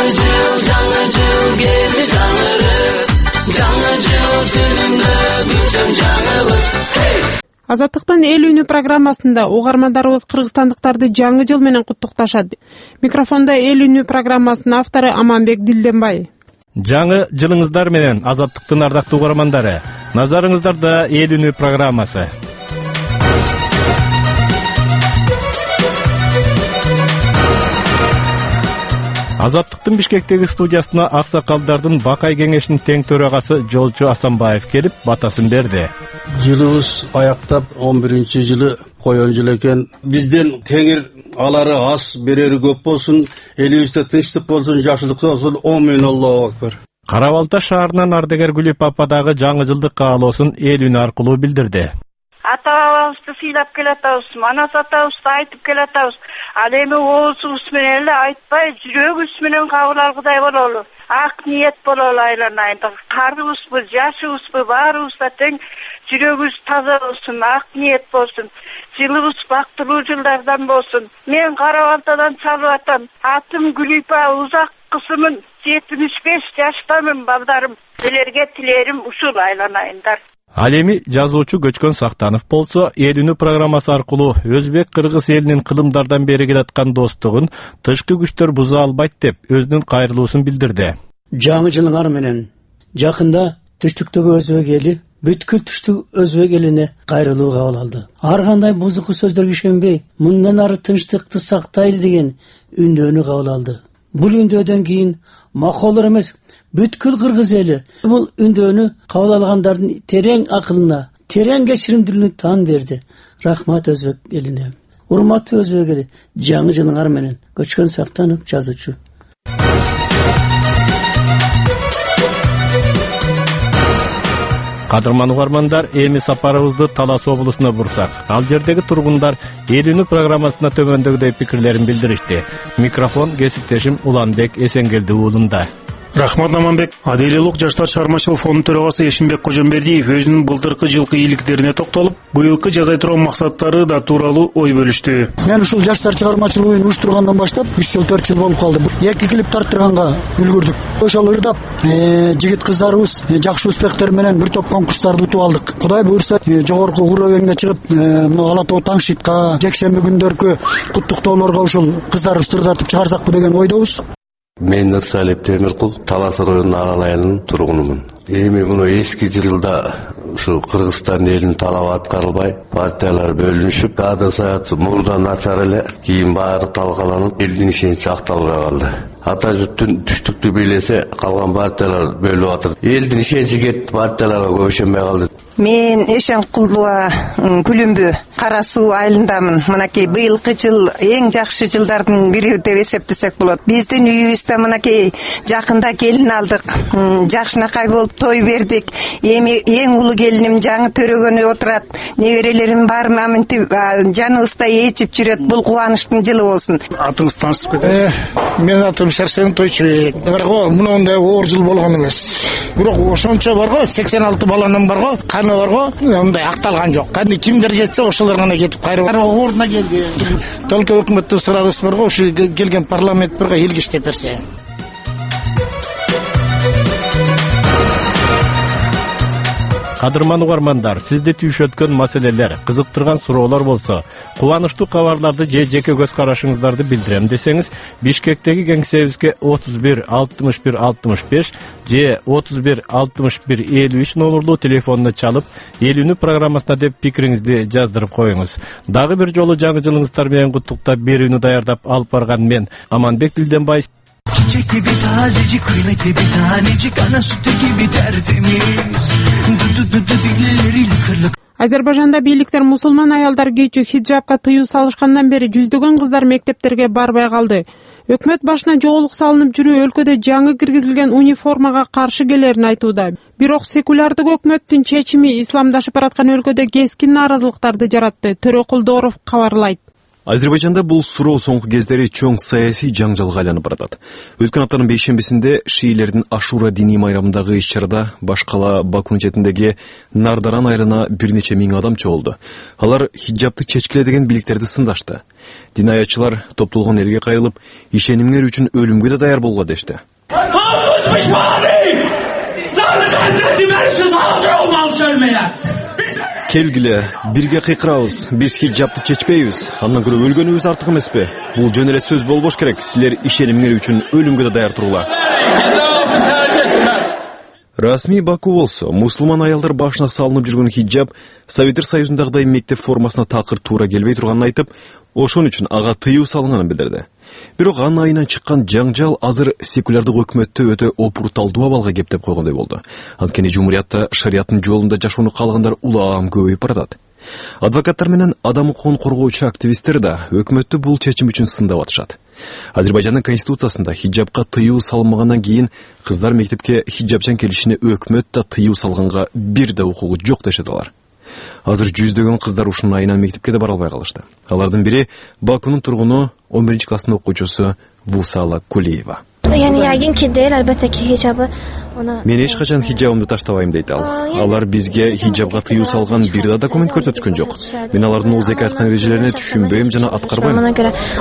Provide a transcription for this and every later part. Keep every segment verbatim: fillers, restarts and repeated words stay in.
жыл, жаңы жыл келди жаңырып, жаңы жыл күнүндө бүтөн жаңылык. Азаттыктын эл үнү программасында угармандарыбыз кыргызстандыктарды жаңы жыл менен куттукташат. Микрофондо эл үнү программасынын автору Аманбек Дилденбай. Жаңы жылыңыздар менен Азаттыктын ардактуу угармандары. Назарыңыздарда эл үнү программасы. Азаттыктын Бишкектеги студиясына аксакалдардын Бакай кеңешинин тең төрагасы Жолчу Асанбаев келип батасын берди. Жылыбыз аяктап он биринчи жылы коён жыл экен. Бизден теңир алары аз, берери көп болсун, элибизде тынчтык болсун, жакшылык болсун. Омин Аллаху акбар. Кара Балта шаарынан Ардегер Гүлүп апа дагы жаңы жылдык каалоосун эл үнү аркылуу билдирди. Ата-бабабызды сыйлап келатабыз, манас атабызды айтып келатабыз. Ал эми оозубуз менен эле айтпай, жүрөгүбүз менен кабыл алгыдай бололу. Ак ниет бололу айланайын. Карыбызбы, жашыбызбы, баарыбызда тең жүрөгүбүз таза болсун, ак ниет болсун. Жылыбыз бактылуу жылдардан болсун. Мен Кара Балтадан чалып атам. Атым Гүлипа, узак кысымын, жетимиш беш жаштамын балдарым. Силерге тилерим ушул айланайындар. Ал эми жазуучу Көчкөн Сактанов болсо, эл үнү программасы аркылуу өзбек кыргыз элинин кылымдардан бери келаткан достугун тышкы күчтөр буза албайт деп өзүнүн кайрылуусун билдирди. Жаңы жылыңар менен жакында түштүктөгү өзбек эли бүткүл түштүк өзбек элине кайрылуу кабыл алды. Ар кандай бузуку сөздөргө ишенбей, мындан ары тынчтыкты сактайлы деген үндөнү кабыл алды. Бул үндөөдөн кийин маколор эмес, бүткүл кыргыз эли бул үндөнү кабыл алгандардын терең акылына, терең кечиримдүүлүгүнө таан берди. Рахмат өзбек элине. Урматтуу өзбек эли, жаңы жылыңар менен. Көчкөн Сактанов, жазуучу. Кадырман угармандар, эми сапарыбызды Талас облусуна бурсак. Ал жердеги тургундар эл үнү программасына төмөндөгүдөй пикирлерин билдиришти. Микрофон кесиптешим Уланбек Эсенгелди уулунда. Рахмат Аманбек. Адилелук жаштар чыгармачылык фондунун төрагасы Эшимбек Кожомбердиев өзүнүн былтыркы жылкы ийгиликтерине токтолуп, быйылкы жазай турган максаттары да тууралуу ой бөлүштү. Мен ушул жаштар чыгармачылыгын уюштургандан баштап үч жыл төрт жыл болуп калды. Эки клип тарттырганга үлгүрдүк. Ошол ырдап жигит кыздарыбыз жакшы успехтер менен бир топ конкурстарды утуп алдык. Кудай буйрса жогорку уровеньге чыгып, мына Ала Тоо таң шитка, жекшемби күндөркү куттуктоолорго ушул кыздарыбызды ырдатып чыгарсакпы деген ойдобуз. Мен Нырсалип Темиркул, Талас районунун Арал айылынын тургунумун. Эми муну эски жылда ушу Кыргызстан элинин талабы аткарылбай, партиялар бөлүнүшүп, кадр саясаты мурда начар эле, кийин баары талкаланып, элдин ишеничи акталбай калды. Ата журттун түштүктү бийлесе, калган партиялар бөлүп атыр. Элдин ишеничи кетти, партияларга көп ишенбей калды. Мен Эшенкулова Күлүмбү Кара Суу айылындамын. Мынакей быйылкы жыл эң жакшы жылдардын бири деп эсептесек болот. Биздин үйүбүздө мынакей жакында келин алдык. Жакшынакай болуп той бердик. Эми эң улуу келиним жаңы төрөгөнү отурат. Неберелерим бар, маминтип жаныбызда ээчип жүрөт. Бул кубанычтын жылы болсун. Атыңыз таанышып кетет. Мен атым Сарсен Тойчубек. Бирок мындай оор жыл болгон эмес. Бирок ошончо барго, сексен алты баланын барго, каны барго, мындай акталган жок. Кандай кимдер жетсе ошолор гана кетип кайрып ордуна келди. Только өкмөттөн сурабыз барго, ушу келген парламент бирге элге иштеп берсе. Кадырман угармандар, сизди түйшөткөн маселелер, кызыктырган суроолор болсо, кубанычтуу кабарларды же жеке көз карашыңыздарды билдирем десеңиз, Бишкектеги кеңсебизге отуз бир алтымыш бир алтымыш беш же отуз бир алтымыш бир элүү үч номерлуу телефонуна чалып, эл үнү программасына деп пикириңизди жаздырып коюңуз. Дагы бир жолу жаңы жылыңыздар менен куттуктап берүүнү даярдап алып барган мен Аманбек Дилденбай. Çiçek gibi tazecik, kıymeti bir tanecik, ana sütü gibi tertemiz. Du du du du dilleriyle kırlık. Азербайжанда бийликтер мусулман аялдар кийүүчү хиджабка тыюу салышкандан бери жүздөгөн кыздар мектептерге барбай калды. Өкмөт башына жоголук салынып жүрүү өлкөдө жаңы киргизилген униформага каршы келерин айтууда. Бирок секулярдык өкмөттүн чечими исламдашып бараткан өлкөдө кескин нааразылыктарды жаратты. Төрөкулдоров кабарлайт. Азербайжанда бул суроо соңку кездери чоң саясий жаңжалга айланып баратат. Өткөн аптанын бейшембисинде шиилердин Ашура диний майрамындагы иш-чарада баш кала Бакунун четиндеги Нардаран айылына бир нече миң адам чогулду. Алар хиджабты чечкиле деген бийликтерди сындашты. Дин аятчылар топтолгон элге кайрылып, ишенимгер үчүн өлүмгө да даяр болгула дешти. Келгиле, бирге кыйкырабыз. Биз хиджабты чечпейбиз. Андан көрө өлгөнүбүз артык эмеспи? Бул жөн эле сөз болбош керек. Силер ишенимгер үчүн өлүмгө да даяр турула. Расмий Баку болсо, мусулман аялдар башына салынып жүргөн хиджаб Советтер Союзундагыдай мектеп формасына такыр туура келбей турганын айтып, ошон үчүн ага тыюу салынганын билдирди. Бирок анын айынан чыккан жаңжал азыр секулярдык өкмөттө өтө опурталдуу абалга кептеп койгондой болду. Анткени жумуриятта шариаттын жолунда жашоону каалагандар улам көбөйүп баратат. Адвокаттар менен адам укугун коргоочу активисттер да өкмөттү бул чечим үчүн сындап атышат. Азербайжандын конституциясында хиджабка тыюу салынмагандан кийин кыздар мектепке хиджабчан келишине өкмөт да тыюу салганга бир да укугу жок дешет алар. Азыр жүздөгөн кыздар ушунун айынан мектепке да бара албай калышты. Алардын бири Бакунун тургуну он биринчи класстын окуучусу Вусала Кулиева. Мен эч качан хиджабымды таштабайм дейт ал. Алар бизге хиджабга тыюу салган бир да документ көрсөткөн жок. Мен алардын ооз эки айткан эрежелерине түшүнбөйм жана аткарбайм.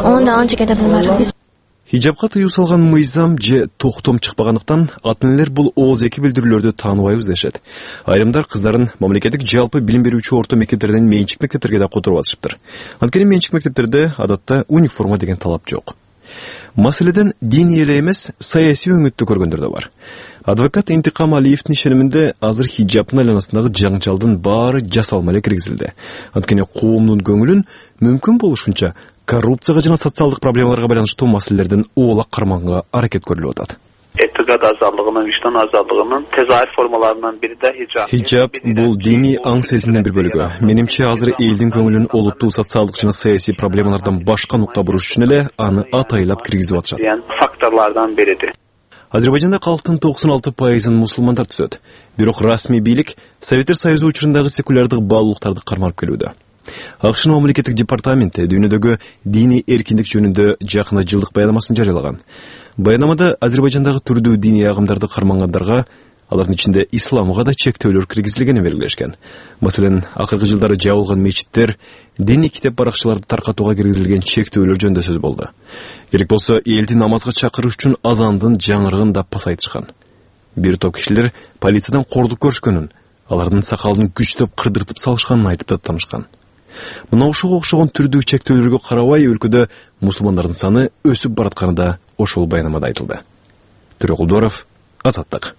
Хиджабга тыюу салган мыйзам же токтом чыкпагандыктан ата-энелер бул ооз эки билдирүүлөрдү тааныбайбыз дешет. Айрымдар кыздарын мамлекеттик жалпы билим берүүчү орто мектептерден менчик мектептерге да которуп атышыптыр. Анткени менчик мектептерде адатта униформа деген талап жок. Маселеден диний эле эмес, саясий өңүттү көргөндөр да бар. Адвокат Интикам Алиевдин ишениминде азыр хиджабтын айланасындагы жаңжалдын баары жасалма эле киргизилди. Анткени коомдун көңүлүн мүмкүн болушунча коррупцияга жана социалдык проблемаларга байланыштуу маселелерден оолак кармаганга аракет көрүлүп атат. Этикат азалыгынын, vicdan azalığının tezahür formalarından biri de hicab. Hicab бул диний аң сезимдин бир бөлүгү. Менимче азыр элдин көңүлүн олуттуу социалдык жана саясий проблемалардан башка нукка буруш үчүн эле аны атайлап киргизип атышат. Факторлардан бириdir. Азербайжанда калктын токсон алты пайызын мусулмандар түзөт. Бирок расмий бийлик Советтер Союзу учурундагы секулярдык баалуулуктарды карманып келүүдө. АКШнын мамлекеттик департаменти дүйнөдөгү диний эркиндик жөнүндө жакында жылдык баянамасын жарыялаган. Баянамада Азербайжандагы түрдүү диний агымдарды кармангандарга, алардын ичинде исламга да чектөөлөр киргизилгени белгилешкен. Маселен, акыркы жылдары жабылган мечиттер, диний китеп баракчыларды таркатууга киргизилген чектөөлөр жөнүндө сөз болду. Керек болсо, элди намазга чакырыш үчүн азандын жаңырыгын да пасайтышкан. Бир топ кишилер полициядан кордук көрүшкөнүн, алардын сакалын күчтөп кырдыртып салышканын айтып да таанышкан. Мына ушуга окшогон түрдүү чектөөлөргө карабай өлкөдө мусулмандардын саны өсүп баратканы да ошол баянамада айтылды. Төрөкулдоров, Азаттык.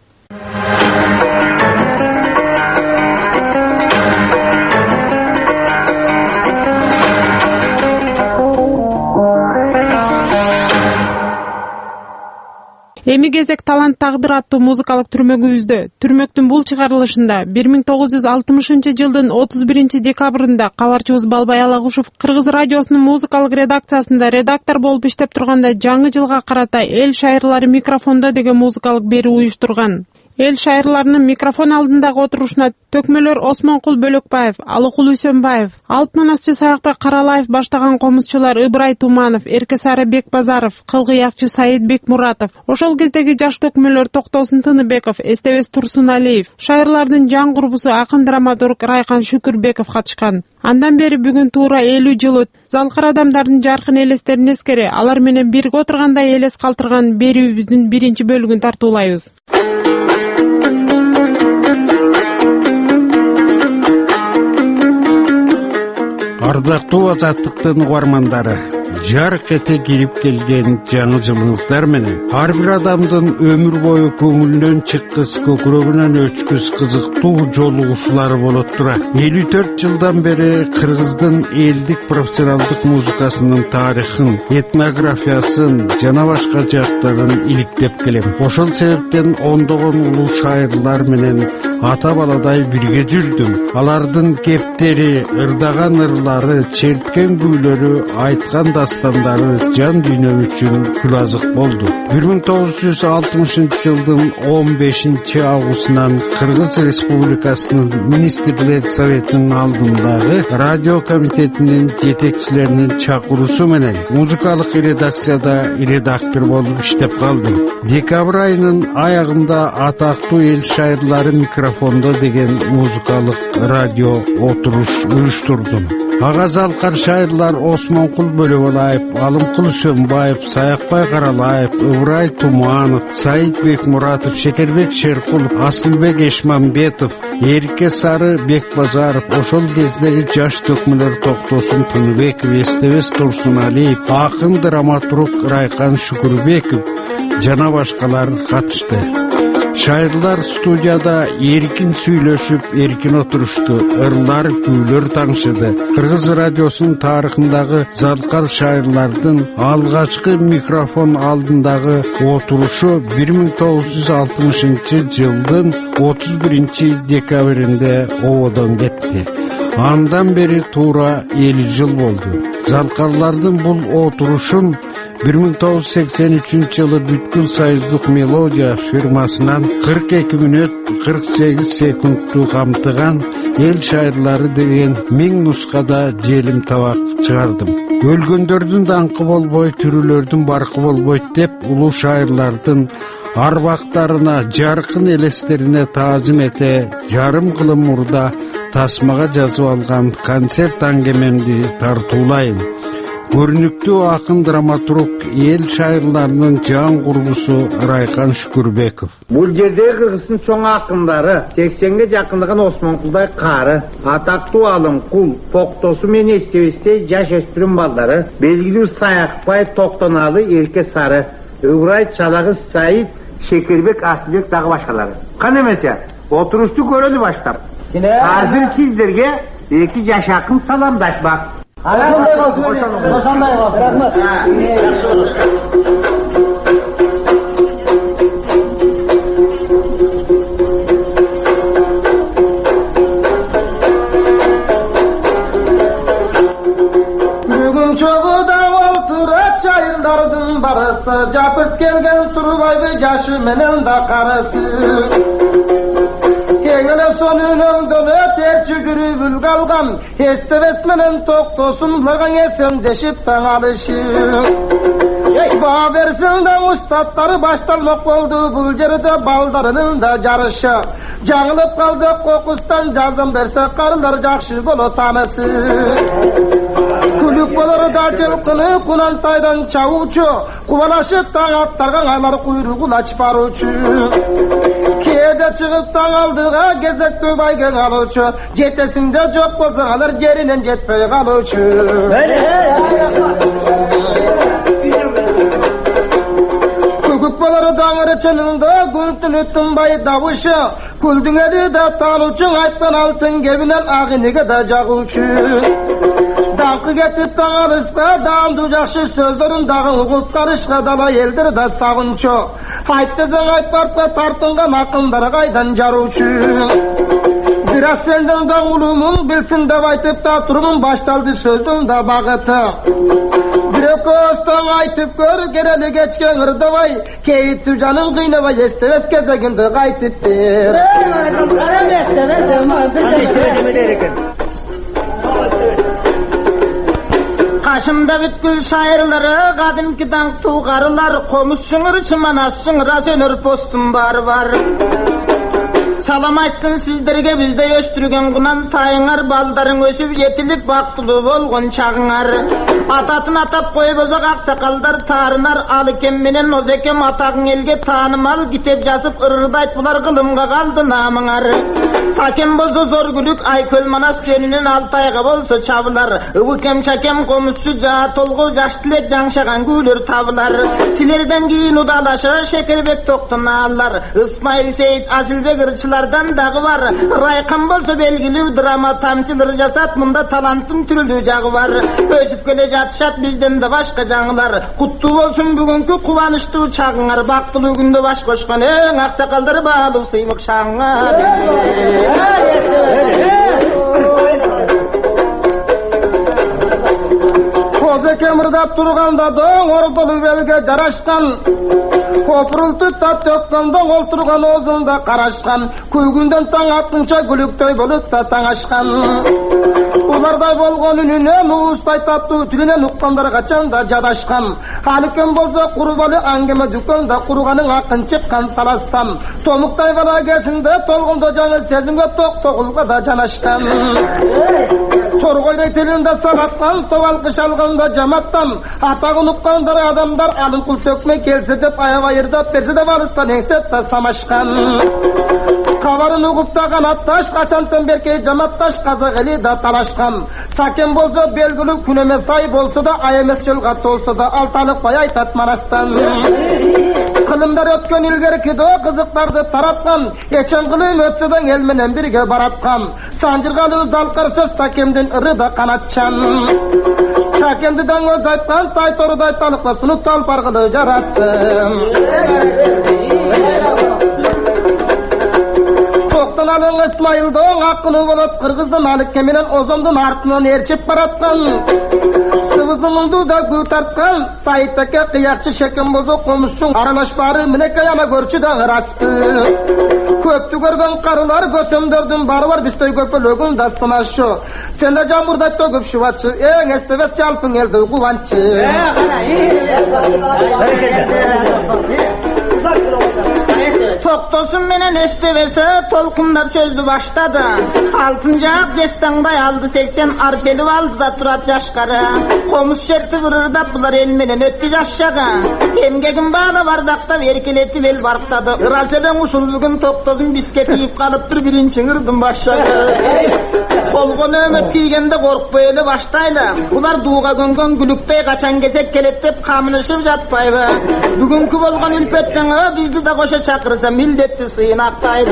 Эми кезек талант тагдыр аттуу музыкалык түрмөгүбүздө. Түрмөктүн бул чыгарылышында бир миң тогуз жүз алтымышынчы жылдын отуз биринчи декабрында кабарчыбыз Балбай Алагушев Кыргыз радиосунун музыкалык редакциясында редактор болуп иштеп турганда жаңы жылга карата эл шайырлары микрофондо деген музыкалык берүү уюштурган. Эл шайырларынын микрофон алдындагы отурушуна төкмөлөр Осмонкул Бөлөкбаев, Алыкул Үсөнбаев, Алп Манасчы Саякбай Каралаев баштаган комузчулар Ыбырай Туманов, Эркесары Бекбазаров, Кылгыякчы Саид Бекмуратов, ошол кездеги жаш төкмөлөр Токтосун Тыныбеков, Эстебес Турсуналиев, шайырлардын жан курбусу акын драматург Райкан Шүкүрбеков катышкан. Андан бери бүгүн туура элүү жыл өтүп, залкар адамдардын жаркын элестерин эскере, алар менен бирге отурганда элес калтырган берүүбүздүн биринчи бөлүгүн тартуулайбыз. Ардактуу Азаттыктын угармандары, жарык эте кирип келген жаңы жылыңыздар менен ар бир адамдын өмүр бою көңүлүнөн чыккыс, көкүрөгүнөн өчкүс кызыктуу жолугушуулары болот тура. элүү төрт жылдан бери Кыргыздын элдик профессионалдык музыкасынын тарыхын, этнографиясын жана башка жактарын иликтеп келем. Ошол себептен ондогон улуу шайырлар менен ата баладай бирге жүрдүм. Алардын кептери, ырдаган ырлары, черткен күүлөрү, айткан дастандары жан дүйнөм үчүн күлазык болду. бир миң тогуз жүз алтымышынчы жылдын он бешинчи августунан Кыргыз Республикасынын Министрлер Советинин алдындагы радио комитетинин жетекчилеринин чакыруусу менен музыкалык редакцияда редактор болуп иштеп калдым. Декабрь айынын аягында атактуу эл шайырлары микрофондо деген музыкалык радио отуруш уюштурдум. Ага залкар шайырлар Осмонкул Бөлөбалаев, Алымкул Сөнбаев, Саякбай Каралаев, Ыбырай Туманов, Саид Бекмуратов, Шекербек Шеркулов, Асылбек Эшмамбетов, Эрике Сары Бекбазаров, ошол кездеги жаш төкмөлөр Токтосун Тыныбеков, Эстебес Турсуналиев, акын драматург Райкан Шүкүрбеков жана башкалар катышты. Шайырлар студияда эркин сүйлөшүп, эркин отурушту, ырлар, күүлөр таңшыды. Кыргыз радиосунун тарыхындагы залкар шайырлардын алгачкы микрофон алдындагы отурушу бир миң тогуз жүз алтымышынчы жылдын отуз биринчи декабринде ободон кетти. Андан бери туура элүү жыл болду. Залкарлардын бул отурушун бир миң тогуз жүз сексен үчүнчү жылы бүткүл союздук мелодия фирмасынан кырк эки мүнөт кырк сегиз секундту камтыган эл шайырлары деген миң нускада желим табак чыгардым. Өлгөндөрдүн даңкы болбой, тирүүлөрдүн баркы болбойт деп улуу шайырлардын арбактарына, жаркын элестерине таазим эте, жарым кылым мурда тасмага жазып алган концерт аңгемемди тартуулайм. Көрүнүктүү акын драматург эл шайырларынын жан курбусу Райкан Шүкүрбеков. Бул жерде Кыргыздын чоң акындары, сексенге жакындаган Осмонкулдай кары, атактуу Алымкул, Токтосу менен Эстебестей жаш өспүрүм балдары, белгилүү Саякбай, Токтоналы, Эрике Сары, Ыбырай, Чалагыз, Саид, Шекербек, Асылбек дагы башкалары. Кана эмесе, отурушту көрөлү баштап. Азыр сиздерге эки жаш акын саламдашмак. Ошондой болсун. Ошондой болсун. Рахмат. Бүгүн чогуда олтурат шайырлардын барысы, жапырт келген Сурбайбы жашы менен да карасы. Кеңеле сонун өңдөнө терчи күрүбүл калган, Эстебес менен Токтосун буларга эсендешип таң алышып. Баа берсин да устаттары башталмак болду, бул жерде балдарынын да жарышы. Жаңылып калды кокустан жардам берсе, карылар жакшы боло танысы. Күлүк болор да жылкыны Кунантайдан чабуучу, кубанашып таң аттарга айлар куйругун ачып баруучу. Кээде чыгып таң алдыга кезектүү байген алуучу, жетесинде жок болсо алар жеринен жетпей калуучу. Күгүк болор даңыр чынында күнтүнү тынбай табышы, күлдүң эли да таануучу, айткан алтын кебинен агыныга да жагуучу. Даңкы кетип таң алыска, даамдуу жакшы сөздөрүн дагы угуп карышка дала элдер да сагынчу. Айт десең айтпартка тартынган акындар кайдан жаруучу. Бир аз сенден да улуумун билсин деп айтып да турмун, башталды сөздүн да багыты. Бирок остон айтып көр, керели кечкен ырдабай, кейиттүү жанын кыйнабай, Эстебес кезегинде кайтып бер. Кашымда бүткүл шайырлары, кадимки даңктуу карылар, комуз шыңыр, чыманас шыңыра сөнөр постум бары бар. Салам айтсын сиздерге бизде өстүргөн кунан тайыңар, балдарың өсүп жетилип бактылуу болгон чагыңар. Ататын атап кой бозок аксакалдар таарынар, ал экен менен Озекем атагың элге таанымал, китеп жазып ырырдайт булар, кылымга калды наамыңар. Сакен болсо зор күлүк, Айкөл Манас жөнүнөн Алтайга болсо чабылар. Ыбыкем чакем комузчу жаа толгу, жаш тилек жаңшаган күлөр табылар. Силерден кийин удалашы Шекербек Токтоналар, Исмаил Сейит Асылбек ырчылардан дагы бар. Райкан болсо белгилүү драма тамчылар жасат, мында таланттын түрүлүү жагы бар. Өсүп келе жатышат бизден да башка жаңылар. Куттуу болсун бүгүнкү кубанычтуу чагыңар, бактылуу күндө баш кошкон эң аксакалдар баалуу сыймык шагыңар. Çeke mırdap turganda doň ordulu belge jaraşkan. Kopurultu tat tökkanda olturgan ozunda karaşkan. Küygünden taň atınça gülüktöy bolup da taňaşkan. Ularday bolgon ününe muğustay tattуу tülüne nukkanдар kaçanda jadaşkan. Halikem bolsa kurubalı angeme dükkan da kuruganyň akın çıkkan talastan. Tomuktay bala kesinde tolgunda жаңы sezimge tok tokulga da janaşkan. Torgoyday tilinde salatkan, toval kış alganda jamattan. Atagı nukkandar adamlar alın kul tökme kelse dep aya bayırdap berse de varıstan engsep da samaşkan. Kavarın ugup kanattaş, kaçantan berkey jamattaş kazak eli da talaşkan. Saken bolsa belgülü küneme say bolsa da ayemes çılgat olsa da altalık bayay tatmanastan. Kılımдар ötkön ilgerki do kızıklardı taratkan. Geçen kılım ötseden elmenen birge baratkan. Sancırgalı zalkar söz sakemden ırı da kanatçan. Sakemdiden öz aytkan tay toruday talıklasını tal pargılı jarattım. Toktan alın İsmail doğun hakkını bolat Kırgız'dan alık keminen ozomdun artından erçip baratkan. Sıvızınındu da gül tartkan. Sayittake kıyakçı şekim bozu komuşsun. Aralaşbarı mineke yana görçü de hıraspı. Köptü görgün karılar götümdürdün bar var bistoy köpülügün da sınaşı. Sen de camurda tögüp şuvatçı. En esteves yalpın elde kuvançı. Toktosun menen estevese tolkunlap sözdü başladı. Altıncı abdestangday aldı seksen arteli aldı da turat yaşkarı. Komus şerti vurur da bular elmenen öttü yaşşağı. Emgegin bağlı bardakta verkeleti vel barktadı. Iraseden usul bugün toktosun bisketi yiyip kalıptır birinci ırdım başladı. Kolgun ömet giygende korkbaylı baştaylı. Bular duğa göngön gülüktey kaçan gesek kelettep kamınışıp jatpaydı. Bugünkü bolgan ülpetten bizdi de koşa çakırsa mildettir sıyın aktaydı.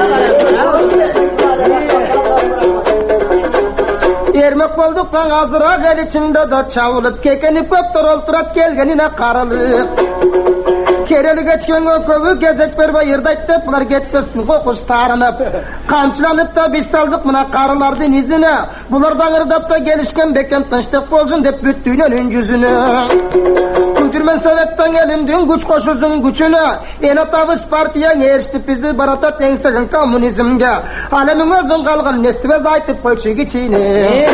Ermek bolduk lan azırak el içinde da çavılıp kekeni köptör olturat gelgenine karalıp. Kereli geçken o köbü gezek bir bayırdayt dep bular geçmesin kokus tarınıp. Kamçılanıp da biz saldık buna karılardın izine. Bulardan ırdap da gelişken beken tınçtık bolsun dep büttüğünün yüzünü. Kültürmen Sovet'ten elimdin güç koşulsun güçünü. En atavız partiyen eriştip bizdi baratat engsegin komünizmge. Alemin özün kalgın nestivez aytıp koyçu geçini.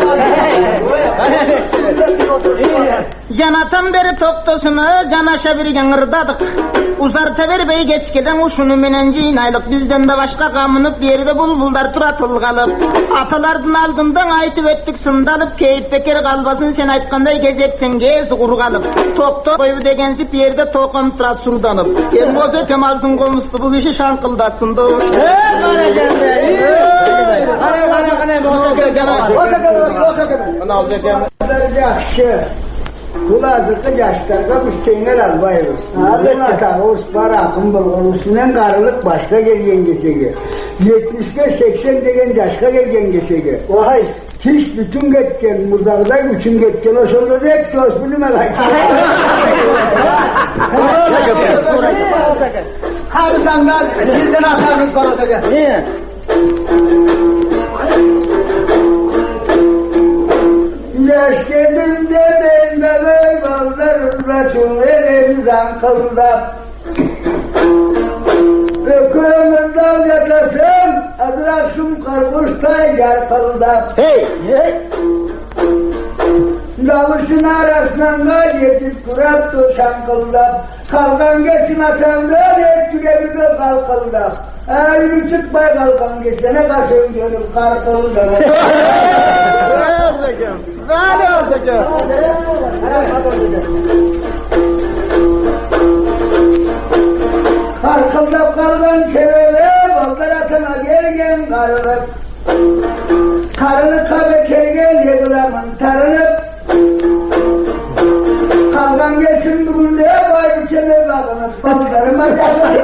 Janatan beri toktosunu janaşa bir yanırdadık. Uzar teber bey geçkeden uşunu menen jinaylık. Bizden de başka kamınıp bir yerde bulbullar turatıl kalıp. Atalardın aldından aytıp öttük sındalıp. Keyip beker kalbasın sen aytkanday gezekten gez urgalıp. Tokto koyu degensi bir yerde tokum turat surdanıp. Ermoze kemalsın komuştu bu kişi şankıldasındı. Kulazıkı yaşlarga müşteğinler albayırız. Bunlar Oğuz para akım bulgunusundan karılık başka gelgen geçege. yetmişe seksen degen yaşka gelgen geçege. Vay, hiç bütün getken, muzarda üçün getken o sonunda da hep söz bilmemek. Harsanlar sizden atarınız var olsa gel. Niye? Yaş geldiğinde benimle varlar ürratın elimizden kılda. Ökümünden yatasın adrasım karpuşta yer kılda. Hey! Hey! Lavuşun arasından da yetip kurat tuşan kılda. Kalkan geçin atamdan hep tügebilir kalkılda. Ağrını çıkmay kalkan geçene kaşın gönül karkılda. Zali olacak. Karkılda kalkan çevre ballar atına gelgen karılıp. Karını kabe kelgen yedilamın tarınıp. Kalkan geçin bugün de vay biçene bakınız ballarıma kalın.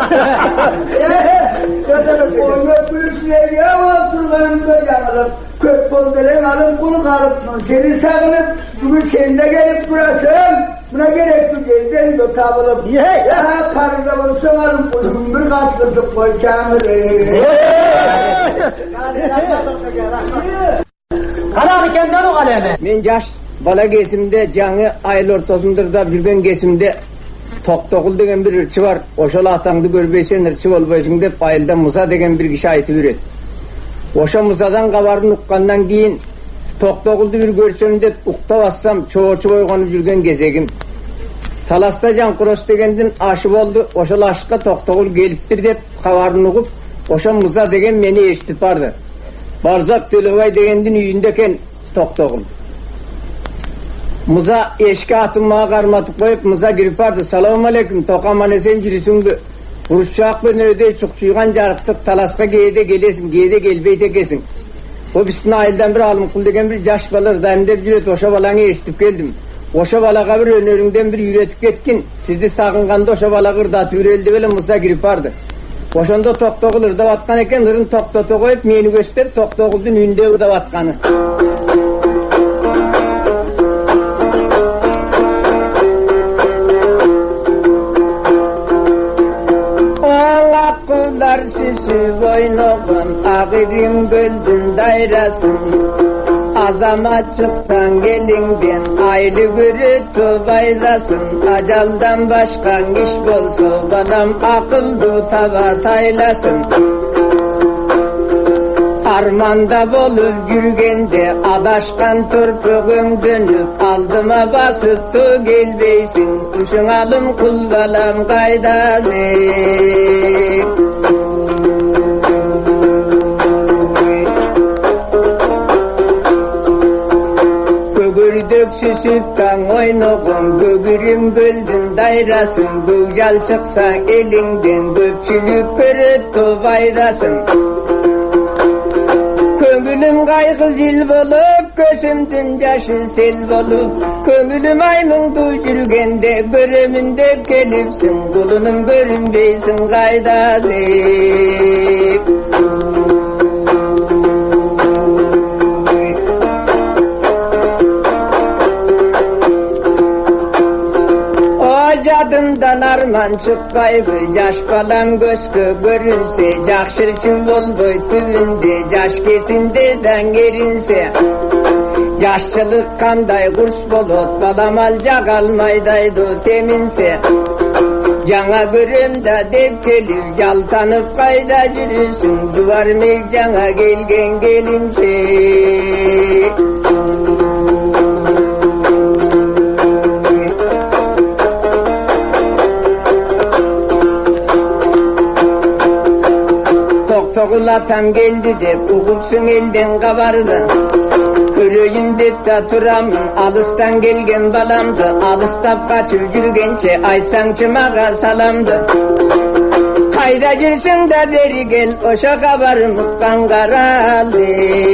Oyun öpülüsüne yavan turlarımda yanılıp. Kök bol delen alın kulu kalıpmın. Seni sağınıp bugün seninle gelip burasın. Buna gerek bir gezden de tabılıp. Ya karıda olsa varım kulum bir katlıdık koyacağımı. Kanarı kendileri o kaleme. Men yaş Bala kesimde жаңы айыл ортасында жүрген kesimde Тоқтоғұл деген bir ырчы бар. Ошол атаңды көрбөйсөң ырчы болбойсуң деп айылда Муса деген bir киши айтып жүрөт. Ошо Мусадан кабарын уккандан кийин Тоқтоғұлды bir көрсөм деп уктап ассам чоочу бойгонуп жүрген кезегим. Таласта Жанкурос дегендин ашы болду. Ошол ашка Токтогул келиптир деп кабарын угуп, ошо Муса деген мени эшитип барды. Барзак Төлөбай дегендин үйүндө экен Токтогул. Муса эшикке атын мага карматып коюп, Муса кирип барды. Салам алейкум, токаман эсен жүрүсүңбү? Урушчак менен өйдөй чукчуйган жарыктык таласка кээде келесиң, кээде келбейт экенсиң. О биздин айылдан bir Алымкул деген bir жаш бала ырдайм деп жүрөт. Ошо балаңы эшитип келдим. Ошо балага bir өнөрүңдөн bir үйрөтүп кеткин. Сизди сагынганда ошо балага ырдатып үйрөл деп эле Муса кирип барды. Ошондо Токтогул ырдап аткан экен, ырын токтото коюп, мени көстөрүп Токтогулдун үйүндө ырдап атканы. Akıllar süsü boynoğun, ağırım göldün dayraсын. Azama çıksan gelinden, aylı görütü baydasın. Acaldan başka iş bolsa, balam akıldı tava taylasın. Armanda bolup yürgende, adaşkan törpüğün dönüp, aldıma basıp da gelbeysin. Kuşun alım kul balam kaydazı. Gögürdük süsüpten oynağın, gögürüm böldün dayrasın. Göğcal çıksa elinden, göpçülük görüttü bayrasın. Köngülüm kaygı zil bolup, gözümdün yaşı sel bolup. Köngülüm aymındı yürgende, görümünde gelipsin. Kulunum görünbeysin kayda deyip. Cadından arman çıkpaydı, yaş balam gözkö görünse, jakşırçın bolboy tüvünde, yaş kesinde den gerinse. Yaşçılık kanday kurs bolot, balam alacak almaydaydı teminse. Жаңа көрөмда деп келип, жалтанып кайда жүрүсүң, дуvar мек жаңа келген келинче. Toktogul atam geldi деп, угупсуң элден кабарды. Көрөйүн деп да турамын, алыстан келген баламды, алыстап качып жүргенче айтсаңчы мага саламды. Кайда жүрсүң да бери кел, ошо кабарын уккан каралы.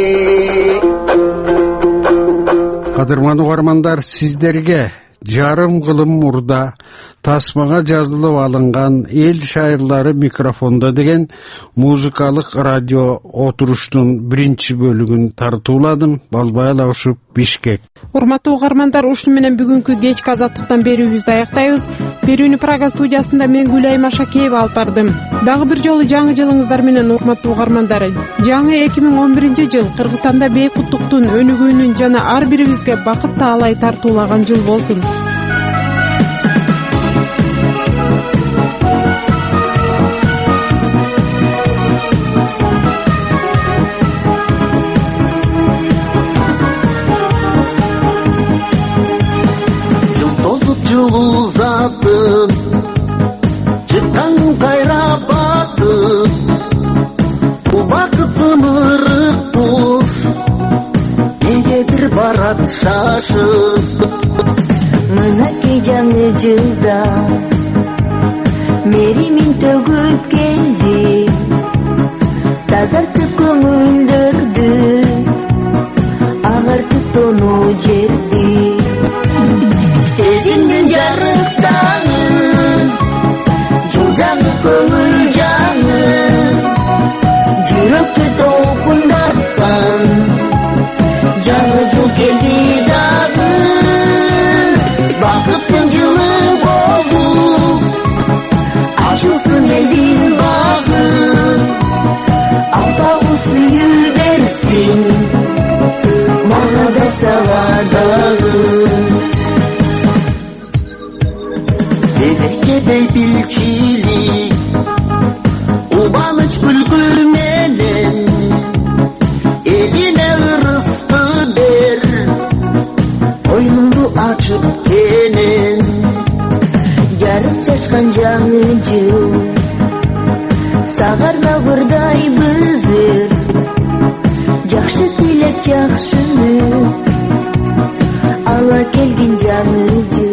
Кадырман угармандар, сиздерге жарым кылым мурда тасмага жазылып алынган эл шайырлары микрофонда деген музыкалык радио отуруштун биринчи бөлүгүн тартууладым. Балбай Алаушев, Бишкек. Урматтуу угармандар, ушуну менен бүгүнкү кечки азаттыктан берүүбүздү аяктайбыз. Берүүнү Прага студиясында мен Гүлай Машакеева алып бардым. Дагы бир жолу жаңы жылыңыздар менен урматтуу угармандар. Жаңы эки миң он биринчи жыл Кыргызстанда бейкуттуктун, өнүгүүнүн жана ар бирибизге бакыт таалай тартуулаган жыл болсун. Жыл узатып, чыккан кайра батып, бул бакыт сымырык туш, элге бир барат шашып. Мынакей жаңы жылда меримин төгүп келди, тазартып көңүлдөрдү, агартып тону жерди. Сезимдин жарыктаны, жыл жаңы көңүл жаңы, жүрөктү толкундаткан жаңы жыл келди дагы. Бакыттын жылы болуп, ачылсын элдин багы, алпагы сүйүү берсин, мага да сага дагы. бейпилчилик убаныч күлкү менен элине ырыскы бер койнуңду ачып кенен жарып чачкан жаңы жыл сагар нагырдай бызыр жакшы тилек жакшыны ала келген жаңы жыл